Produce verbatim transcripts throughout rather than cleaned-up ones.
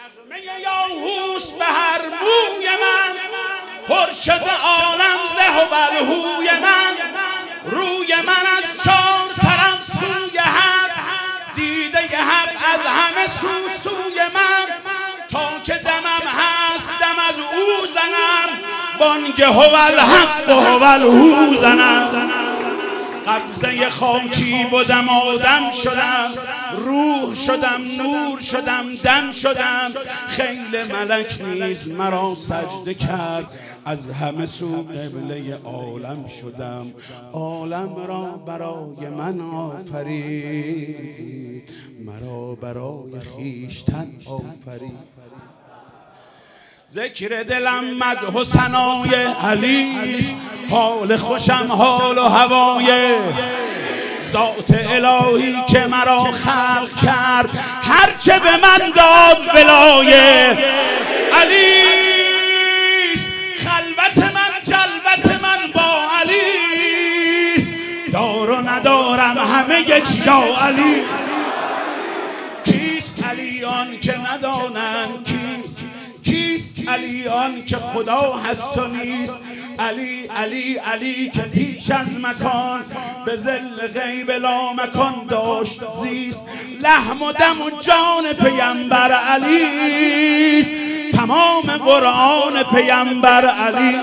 نغمه یاهوس به هر موی من، پر شده عالم زه و بلهوی من. روی من از چار طرف سوی حق، دیده ی حق از همه سو سوی من. تا که دمم هست دم از او زنم، بانگ هو الحق و هو الهو زنم. قبضه خاکی بودم آدم شدم، روح شدم نور شدم دم شدم. خیل ملک نیز مرا سجده کرد، از همه سو قبله عالم شدم. عالم را برای من آفرید، مرا برای خویشتن آفرید. ذکر دلم مدح و ثنای علیست، حال خوشم حال و هوای ذات الهی که مرا خلق کرد. هرچه به من داد ولایه علیست. خلوت من جلوت من با علیست، دار و ندارم همه یک یا علی. کیست علی آن که ندانند کیست؟ کیست علی آن که خدا هست و نیست؟ علی علی علی که پیش از مکان، به ظل غیب لا مکان داشت زیست. لحم و دم و جان پیمبر علیست، تمام قرآن پیمبر علی.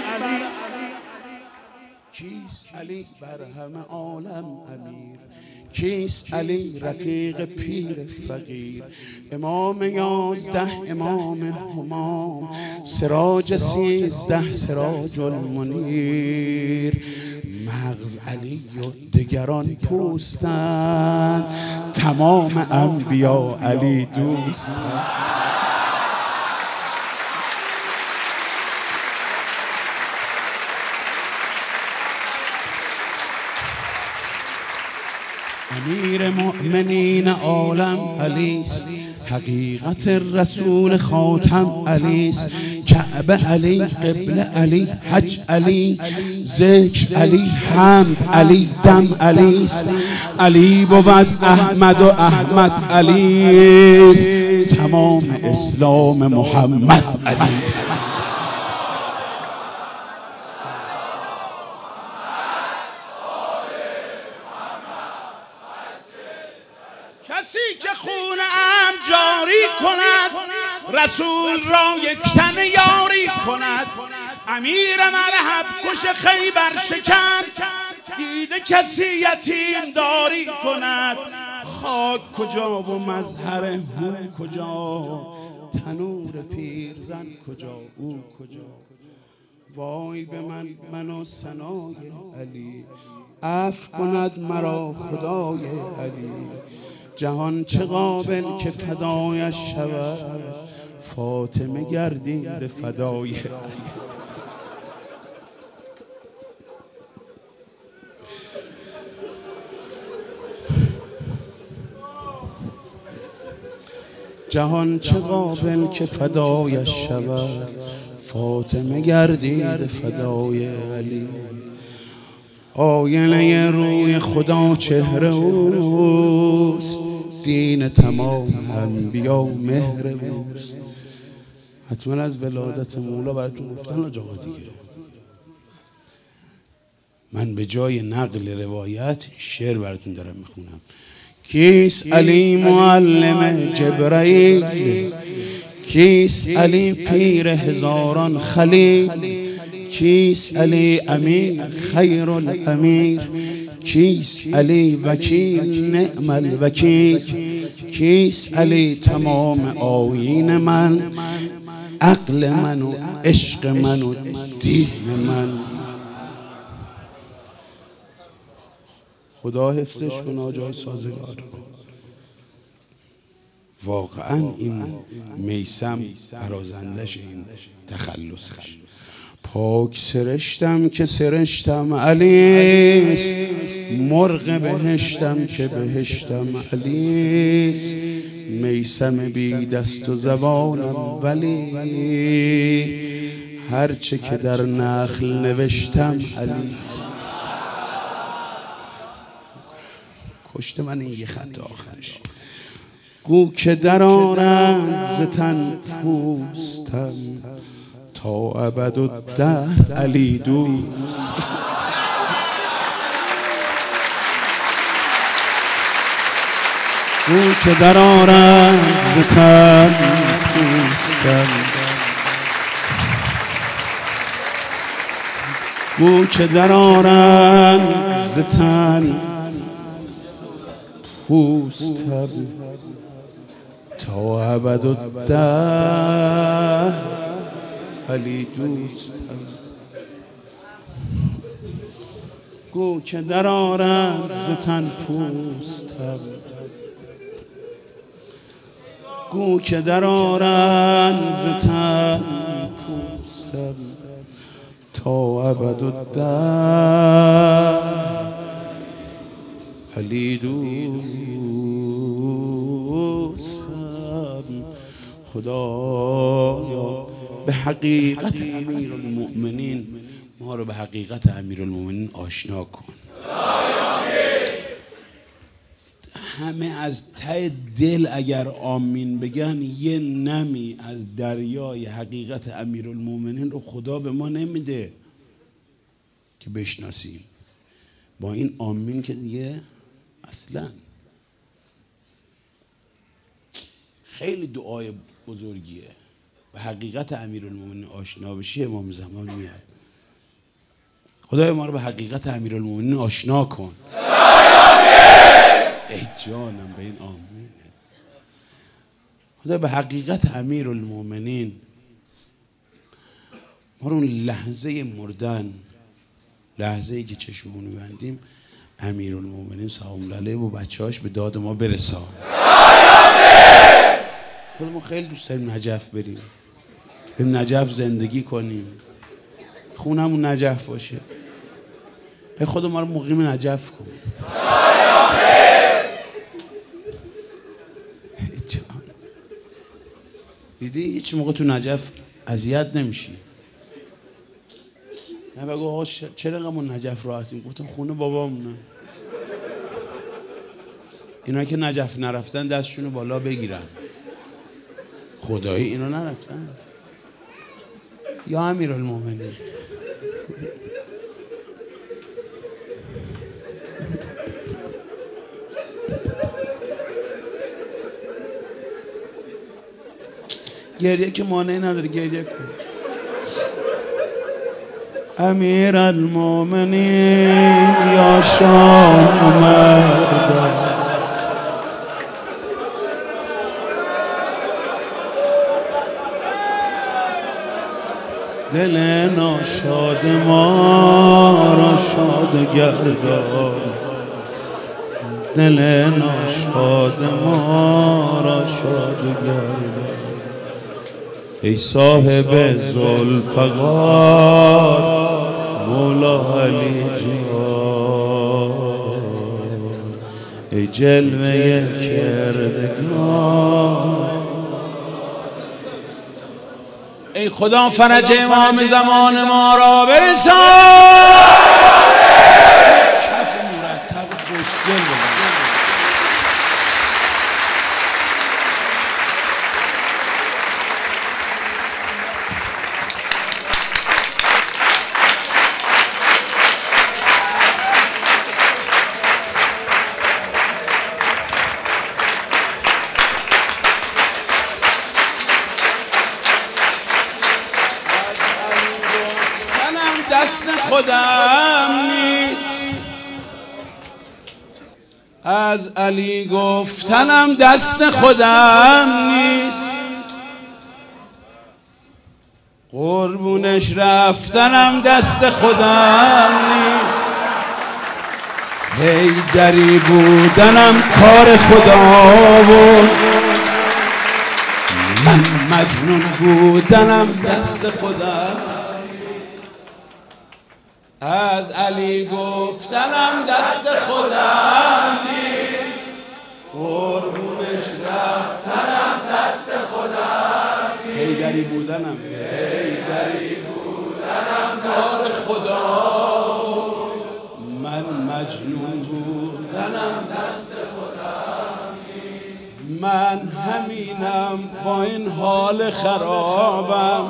کیست علی بر همه عالم امیر؟ کیست علی رفیق پیر فقیر؟ امام یازده امام همام، سراج سیزده سراج المنیر. مغز علی و دگران پوستند، تمام انبیا علی دوستند. امیر مؤمنین عالم علیست، حقیقت رسول خاتم علیست. کعبه علی، قبله علی، حج علی، ذکر علی، حمد علی، دم علیست. علی بود احمد و احمد علیست، تمام اسلام محمد علیست. کسی که خون ام جاری کند، رسول را یک تن یاری کند. امیر مرحب کش خیبر شکن، دیده کسی یتیم داری کند. خاک کجا و مظهر هو کجا، تنور پیرزن کجا او کجا. وای به من من و ثنای علی، عفو کند مرا خدای علی. جهان چه قابل که فدایش شود، فاطمه گردید فدای علی. جهان چه قابل که فدایش شود، فاطمه گردید فدای علی. آینه روی خدا چهره اوست، دین تمام انبیا مهر اوست. حتما از ولادت مولا براتون گفتن آجا دیگه. من به جای نقل روایت شعر براتون دارم میخونم. کیست علی معلم جبرائیل؟ کیست علی پیر هزاران خلیل؟ کیست علی امیر خیر الامیر؟ کیست علی وکیل نعم الوکیل؟ کیست علی تمام آیین من، عقل من و عشق من و دین من؟ خدا حفظش کنه جای سازگار. واقعا این میثم برازندش این تخلصش. پاک سرشتم که سرشتم علیست، مرغ بهشتم که بهشتم علیست. میثم بی دست و زبانم ولی، هرچه که در نخل نوشتم علیست. کشت من این یه خط آخرش. گو که در آرند ز تن پوستم تا ابد و در علی دوست. گو که در آرد ز تن پوستم گو که در آرد ز تن پوستم تا ابد و در علی دوستم. گو که در آرد ز تن پوستم گو که در آرد ز تن پوستم تا ابد و در علی دوستم. خدایا به حقیقت امیرالمؤمنین ما رو به حقیقت امیرالمؤمنین آشنا کن. همه از ته دل اگر آمین بگن یه نمی از دریای حقیقت امیرالمؤمنین رو خدا به ما نمیده که بشناسیم. با این آمین که دیگه اصلا خیلی دعای بزرگیه. به حقیقت امیرالمؤمنین آشنا بشی امام زمان میاد. خدای ما رو به حقیقت امیرالمؤمنین آشنا کن. ای جانم به این آمین. خدا به حقیقت امیرالمؤمنین ما رو اون لحظه مردن، لحظه ای که چشممون بندیم، امیرالمؤمنین سلام الله علیه و بچه‌هاش به داد ما برسان. خدا ما خیلی دوست داریم نجف بریم، به نجف زندگی کنیم، خونمون نجف باشه. ای خدا ما رو مقیم نجف کن. دیدی هیچ موقع تو نجف اذیت نمیشی. من بگو آقا چرا اینقدر نجف راحتیم؟ گفتم خونه بابامونه. اینا که نجف نرفتن دستشونو بالا بگیرن. خدایی اینا نرفتن. یا امیرالمؤمنین گریه که مانعی نداره، گریه کن. امیرالمؤمنین یا شام اومد، دل ناشاد ما را شاد گردان، دل ناشاد ما را شاد گردان. ای صاحب ذوالفقار مولا علی جان، ای جلوه کردگار، ای خدا فرج امام زمان ما را برسان. کف مرتب خوشگل بزن. دست خودم نیست، از علی گفتنم دست خودم نیست، قربونش رفتنم دست خودم نیست، حیدری بودنم کار خدا بود، من مجنون بودنم دست خودم. از علی گفتنم دست خودم نیست، قربونش رفتنم دست خودم نیست، حیدری بودنم حیدری بودنم کار خدا، من مجنون بودنم دست خودم نیست، من همین همینم با این حال خرابم،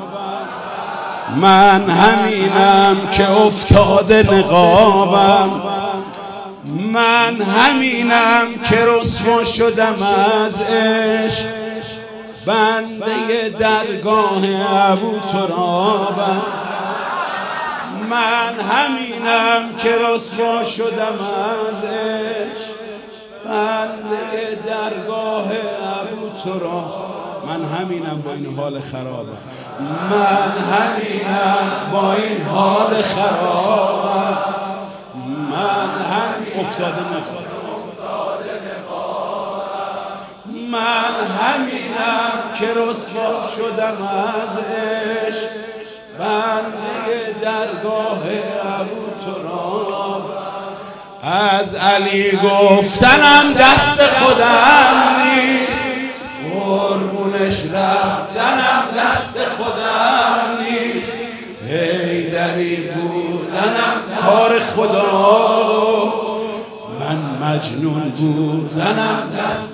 من همینم که افتاده نقابم، من همینم که رسوا شدم از عشق، بنده درگاه ابوترابم، من همینم که رسوا شدم از عشق، بنده درگاه ابوتراب، من همینم با این حال خرابم، من همینم با این حال خرابم، من هم افتاده نقابم، من همینم که رسوا شدم از عشق، بنده درگاه ابوتراب، از علی گفتنم دست خودم نیست، قربونش رفتنم دست خودم نیست، حیدری بودنم کار خدا، من مجنون بودنم دست